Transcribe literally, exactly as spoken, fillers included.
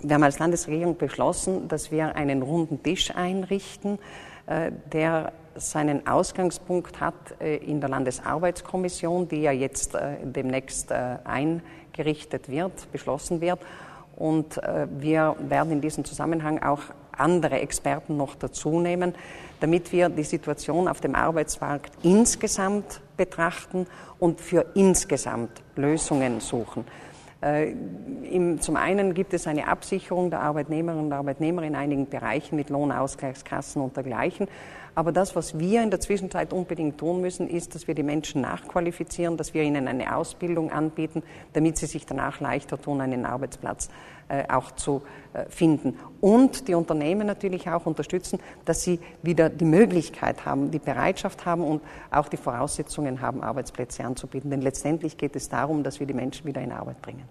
Wir haben als Landesregierung beschlossen, dass wir einen runden Tisch einrichten, der seinen Ausgangspunkt hat in der Landesarbeitskommission, die ja jetzt demnächst eingerichtet wird, beschlossen wird. Und wir werden in diesem Zusammenhang auch andere Experten noch dazu nehmen, damit wir die Situation auf dem Arbeitsmarkt insgesamt betrachten und für insgesamt Lösungen suchen. Äh, im, zum einen gibt es eine Absicherung der Arbeitnehmerinnen und Arbeitnehmer in einigen Bereichen mit Lohnausgleichskassen und dergleichen. Aber das, was wir in der Zwischenzeit unbedingt tun müssen, ist, dass wir die Menschen nachqualifizieren, dass wir ihnen eine Ausbildung anbieten, damit sie sich danach leichter tun, einen Arbeitsplatz äh, auch zu äh, finden. Und die Unternehmen natürlich auch unterstützen, dass sie wieder die Möglichkeit haben, die Bereitschaft haben und auch die Voraussetzungen haben, Arbeitsplätze anzubieten. Denn letztendlich geht es darum, dass wir die Menschen wieder in Arbeit bringen.